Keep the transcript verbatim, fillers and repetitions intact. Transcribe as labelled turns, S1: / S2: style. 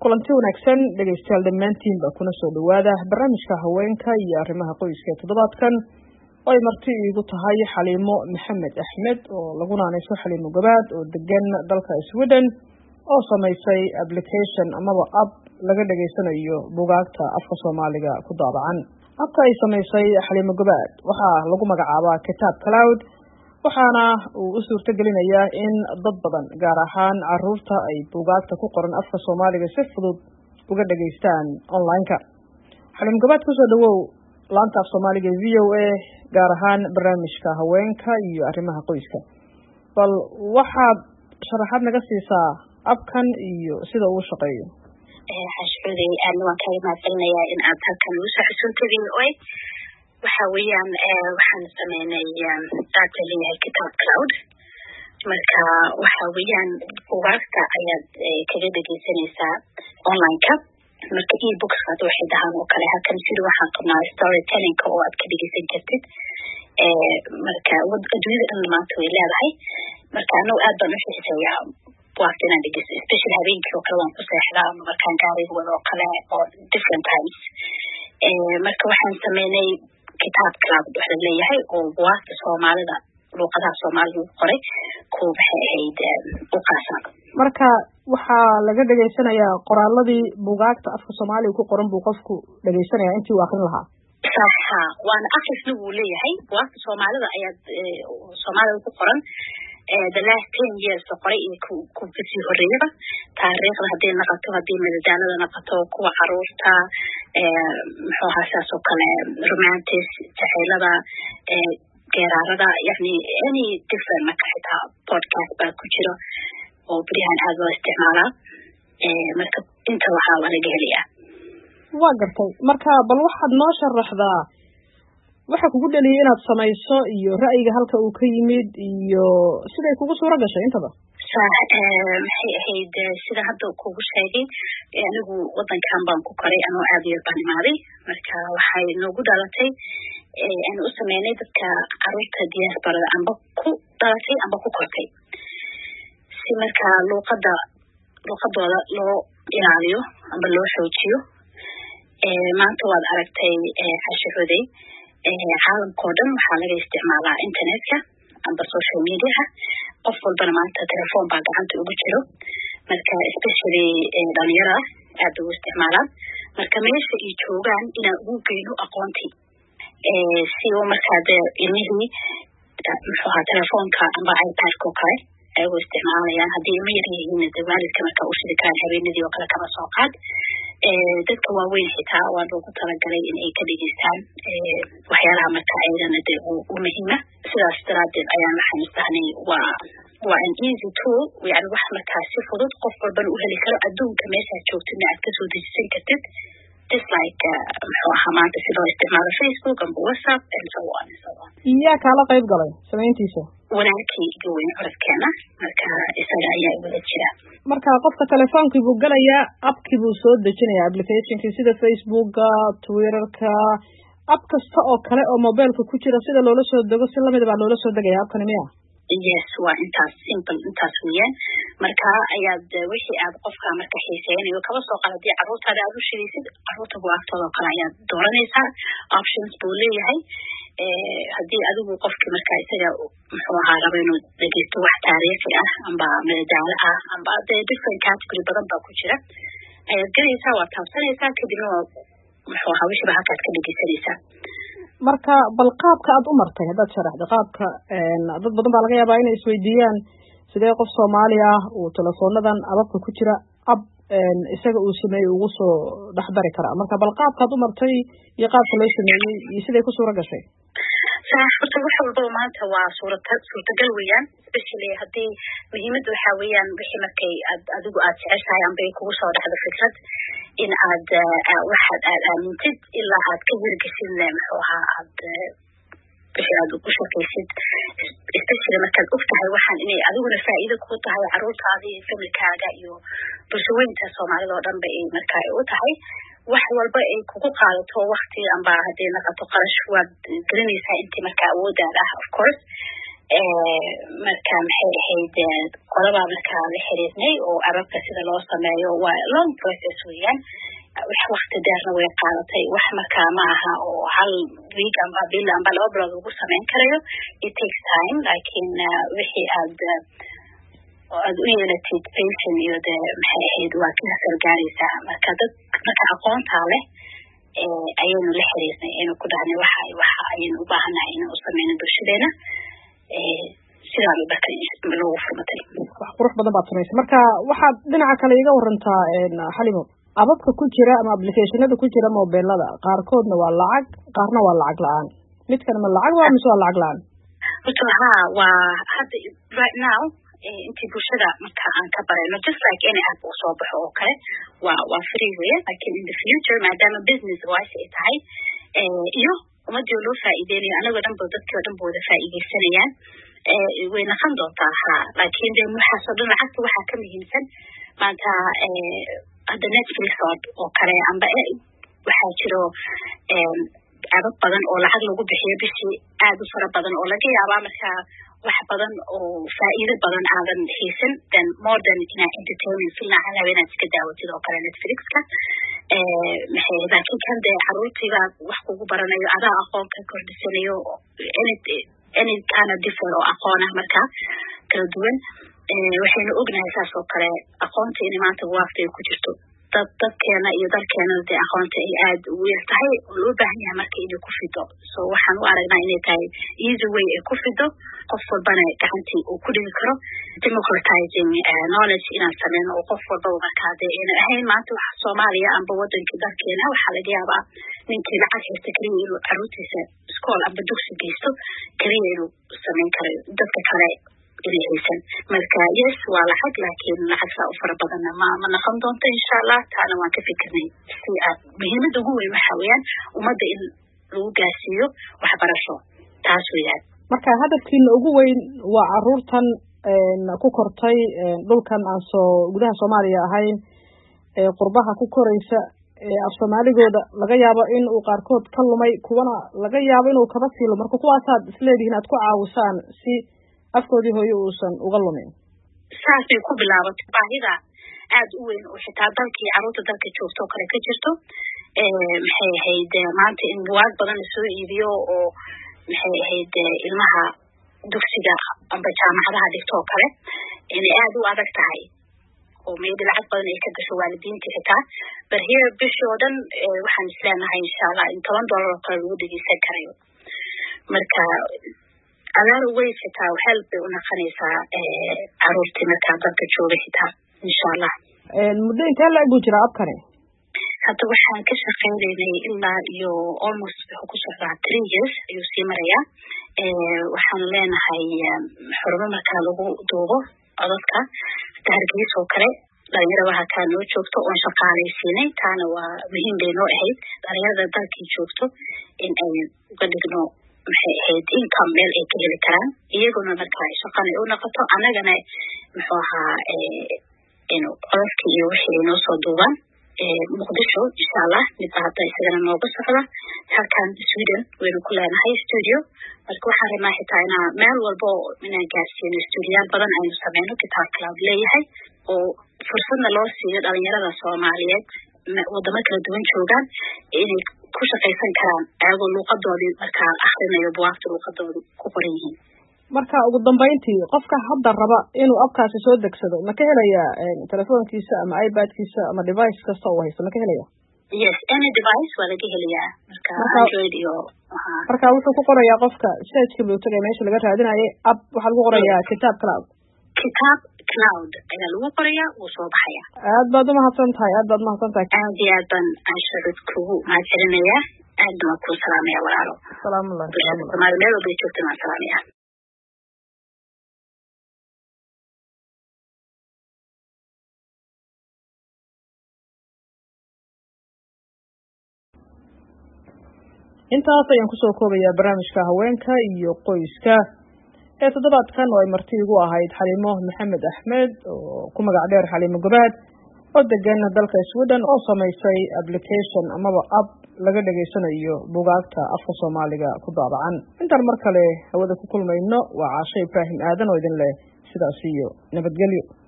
S1: kulanti wanaagsan dhegeystayaal dhammaantiinba kuna soo dhawaada barnaamijka haweenka iyo arrimaha qoyska ee toddobaadkan oo ay marti iigu tahay Xaliimo Maxamed Axmed oo lagu naanayso Xaliimo Gabaad oo degan dalka Sweden oo samaysay application amaba app laga dhageysanayo buugaagta afka Soomaaliga ku daabacan. Appka ay samaysay Xaliimo Gabaad waxaa lagu magacaabaa Kitaab Cloud waxaana uu u suurtagelinayaa in dad badan gaar ahaan caruurta ay buugaagta ku qoran afka Soomaaliga si fudud uga dhageystaan online-ka. Xaliimo Gabaad ku soo dhawow laanta af Soomaaliga V O A gaar ahaan barnaamijka haweenka iyo arrimaha qoyska. Bal waxaad sharaxaad naga siisaa appkan iyo sida uu shaqeeyo.
S2: ee xashooday aan waan ka imaadanayaa in aad halkan u soo xasuuntadin oo waxa weeyaan ee waxaan sameynay data leeyahay Kitaab Cloud marka waxa weeyaan buugaagta ayaad kaga dhageysanaysaa online-ka marka e-books aad waxay dhahaan oo kale halkan sida waxaan qabnaa storytelling oo aad ka dhageysan kartid ee marka adduunyada dhan maanta way leedahay marka anoo aad baan u xiiseeyaa buugaagta inaan dhageysto especially habeenkii oo kale waan ku seexdaa markaan gaariga wado oo kale oo different times ee marka waxaan sameynay Kitaab Cloud waxa leeyahay oo buugaagta Soomaalida luqadaha Soomaaliga ku qoray ku waxay ahayd u qaasan
S1: marka waxaa laga dhageysanayaa qoraaladii buugaagta afka Soomaaliga ku qoran buu qofku dhageysanayaa intii uu akhrin lahaa
S2: saxa waan akhrisna uu leeyahay buugaagta Soomaalida ayaa Soomaaliga ku qoran ee the last ten years qoray in ku ku bisi horeeyada taariikhda hadii naqato hadii madadaalada naqato kuwa caruurta ee muxuu ahaa soo kale romantic jaceylada ee geerarada yani any different marka xitaa podcast baa ku jiro oo barihan aad loo isticmaalaa ee marka inta waxaa laga helayaa
S1: waa gartay marka bal waxaad noo sharaxdaa waxa kugu dhaliyay inaad samayso iyo ra'yiga halka uu ka yimid iyo siday kugu suura gashay intaba
S2: maxay ahayd sida hadda kugu sheegay anigu wadankan baan ku koray anoo aad yar baan imaaday marka waxay noogu dhalatay aan u sameynay dadka caruurta diasporada amba ku dhalatay amba ku kortay si marka luqada luqadooda loo ilaaliyo amba loo xoojiyo ee maanta waad aragtay xashooday ee caalamka oo dhan waxaa laga isticmaalaa internetka amba social media qof walbana maanta telefoon baa gacanta ugu jiro marka especially dhalinyarada aad u isticmaalaan marka meesha ay joogaan inaan ugu geyno aqoontii ee si oo markaa ilmihii muxuu ahaa telefoonka amba iPad-ka oo kale ay u isticmaalayaan haddii ilmo yar yihiin waalidka marka u shiri karaan habeenadii oo kale kaba soo qaad ee dadka waaweyn xitaa waa loogu talagalay in ay ka dhageystaan ee waxyaalaha marka ayadana dee u muhiima sidaas daraadeed ayaan waxaan isdahnay waa waa an easy tool yani wax markaa si fudud qof walbana u heli karo adduunka meesha joogtidna aad kasoo dejisan kartid just like muxuu ahaa maanta si loo isticmaalo Facebook amba WhatsApp and so on and so on
S1: iyaa kaala qayb galay samayntiisa
S2: walaalkii iga weyn codkeena marka isaga ayaa wada jira
S1: marka qofka telefoonkii buu galayaa appkii buu soo dejinayaa applicationkii sida Facebooka Twitterka app kasta oo kale oo mobilka ku jira sida loola soo dego si lamid baa loola soo degayaa appkan miya
S2: yes waa intaas simple intaas weeyaan marka ayaad wixii aad qofka marka xiiseynayo kaba soo qaladii caruurtaada aad u shiraysid caruurta buugaagtooda kale ayaad dooranaysaa options buu leeyahay ee hadii adigu qofkii marka isaga muxuu ahaa rabo inuu dhageysto wax taariikhi ah amba madadaalo ah amba different category badan baa ku jira ayaad galaysaa waa taabsanaysaa kadibna muxuu ahaa wixii halkaad ka dhageysanaysaa
S1: marka bal qaabka aad u martay hadaad sharaxdo qaabka dad badan baa laga yaabaa inay isweydiiyaan sidee qof Soomaali ah oo telefoonadan ababka ku jira app isaga uu sameeyay ugu soo dhaxdari kara marka bal qaabka aad u martay iyo qaabka loo sameeyay iyo siday ku suura gashay
S2: saxaafada waxa walba maanta waa suurta suurtagal weeyaan especially hadii muhiimadu waxa weeyaan wixii markay aad adigu aad jeceshahay amba kugu soo dhaxdo fikrad in aad waxaad aad aamintid ilaa aad ka hirgashin muxuu ahaa aad wixii aad ku shaqaysid especially markaad ogtahay waxaan inay adiguna faa'iido ku tahay caruurtaada iyo familkaaga iyo bulshooyinka Soomaalida oo dhan ba ay markaa u tahay wax walba ay kugu qaadato waqti amba hadii naqato qarash waad gelinaysaa intii markaa awoodaada ah of course ee marka maxay ahayd qolabaa markaa la xiriirnay oo ababka sida loo sameeyo waa long process weeyaan wax waqti dheerna way qaadatay wax markaa ma aha oo hal week amba bil amba laba bilood lagu samayn karayo it takes time laakiin wixii aad aad u yeelatid patient iyo de maxay ahayd waa ka sargaaraysaa marka dad marka aqoontaa leh ayaynu la xiriirnay inuu ku dhahnay waxa waxa ayaynu u baahanahay inuu sameyno bulshadeena sidaa loo bartay loogu furmatay
S1: wax qurux badan baad samaysay marka waxaad dhinaca kale iga warantaa Xalimo ababka ku jira ama applicationada ku jira mobilada qaarkoodna waa lacag qaarna waa lacag la'aan midkan ma lacag waa mise waa lacag la'aan
S2: ha waa hadda right now intii bulshada marka aan ka barayno just like any app oo soo baxo oo kale waa waa free way laakiin in the future maadaama business wise ay tahay iyo umadii loo faa'iideeyo anaga dhanba dadka dhanba wada faa'iideysanayaan way noqon doontaa ha laakiin de maxaa lacagta waxaa ka muhiimsan maanta hadda Netflix oo kale amba waxaa jiro abab badan oo lacag lagu bixiyo bishii aad u fara badan oo laga yaabaa markaa wax badan oo faa'iido badan aadan haysan then more than ina entertainment film aan habeenaad iska daawatid oo kale Netflix-ka maxay laakiin kan de caruurtiiba wax kugu baranayo adaa aqoon ka kordhisanayo any any kind of different oo aqoon ah markaa kala duwan waxaynu ognahay saas oo kale aqoonta in maanta waqti ku jirto dad dadkeena iyo dalkeena de aqoonta ay aad u weyn tahay oo loo baahan yahay marka inay ku fido so waxaan u aragnaa inay tahay easy way ay ku fido qof walbana gacantii uu ku dhigi karo democratizing knowledge inaan sameyno oo qof walba markaa de inay ahayn maanta wax Soomaaliya amba wadankii dalkeena waxaa laga yaabaa ninkii lacag haysta kaliya inuu caruurtiisa iskool amba dugsi geysto kaliya inuu sameyn karo dadka kale inaysan marka yes waa lacag laakiin lacag saa u fara badan ma ma noqon doonto insha Allah taana waan ka fikirnay si aad muhiimada ugu weyn waxa weeyaan umada in lagu gaarsiiyo waxbarasho taas weeyaan
S1: marka hadafkiina ugu weyn waa caruurtan ku kortay dhulkan aan soo gudaha Soomaaliya ahayn ee qurbaha ku koraysa ee af Soomaaligooda laga yaabo in uu qaarkood ka lumay kuwana laga yaabo inuu kaba siilo marka kuwaas aad isleedihiin aad ku caawisaan si afkoodii hooyo uusan uga lumin
S2: saasay ku bilaabatay baahida aad u weyn oo xitaa dalkii caruurta dalka joogto kale ka jirto ee maxay ahayd maanta in buugaag badan soo iibiyo oo maxay ahayd ilmaha dugsiga amba jaamacadaha dhigto kale in aad u adag tahay oo meedii lacag badan ay ka gasho waalidiinta xitaa bar here bishoo dhan waxaan isleenahay insha Allah in toban dollar oo kale lagu dhigeysan karayo marka agar way xitaa help u noqonaysaa caruurtii markaa dalka jooga xitaa insha Allah
S1: muddo intee la egu jira abkani
S2: hadda waxaan ka shaqeynaynay ilaa iyo almost wuxuu ku socdaa three years ayuu sii marayaa waxaan leenahay xarumo markaa lagu duubo codadka Hargeysa oo kale dhalinyarada waxa ka noo joogto oo shaqaaleysiinay taana waa muhiim bay noo ahayd dhalinyarada dalkii joogto in ay uga dhigno maxay ahayd income meel ay ka heli karaan iyaguna markaa shaqana u noqoto anagana muxuu ahaa inuu codadka iyo wixii noo soo duubaan muqdisho insha Allah mid hadda isagana nooga socda halkan Sweden waynu ku leenahay studio marka waxaan rabnaa xitaa inaan meel walba inaan gaarsiino studioyaal badan aynu sameyno Kitaab Cloud leeyahay oo fursadna loo siiyo dhalinyarada Soomaaliyeed wadamo kala duwan joogaan inay ku shaqeysan karaan ayagoo luqadoodii markaa akhrinayo buugaagta luqadooda ku qoran yihiin
S1: marka ugu dambeyntii qofka hadda raba inuu abkaasi soo degsado ma ka helaya telefoonkiisa ama iPad-kiisa ama device kasta oo haysto ma ka helaya
S2: yes any device waa laga helayaa marka Android iyo
S1: marka wuxuu ku qorayaa qofka search-ka buu tagay meesha laga raadinayo app waxa lagu qorayaa Kitaab Cloud
S2: Kitaab Cloud ayaa lagu qorayaa wuu soo baxaya
S1: aad baad u mahadsan tahay aad baad u mahadsan tahay
S2: aad iyo aad baan ashhadu kugu mahadcelinaya aad baan ku salaamaya walaalo
S1: salaamu alaykum
S2: meel walba joogtaan waan salaamaya
S1: intaas ayaan kusoo koobayaa barnaamijka haweenka iyo qoyska ee toddobaadkan oo ay marti igu ahayd Xalimo Maxamed Axmed oo ku magac dheer Xalimo Gabaad oo degan dalka Sweden oo samaysay application amaba app laga dhageysanayo buugaagta afka Soomaaliga ku daabacan intaan mar kale hawada ku kulmayno waa Caashay Ibrahim Aadan oo idin leh sidaas iyo nabadgelyo.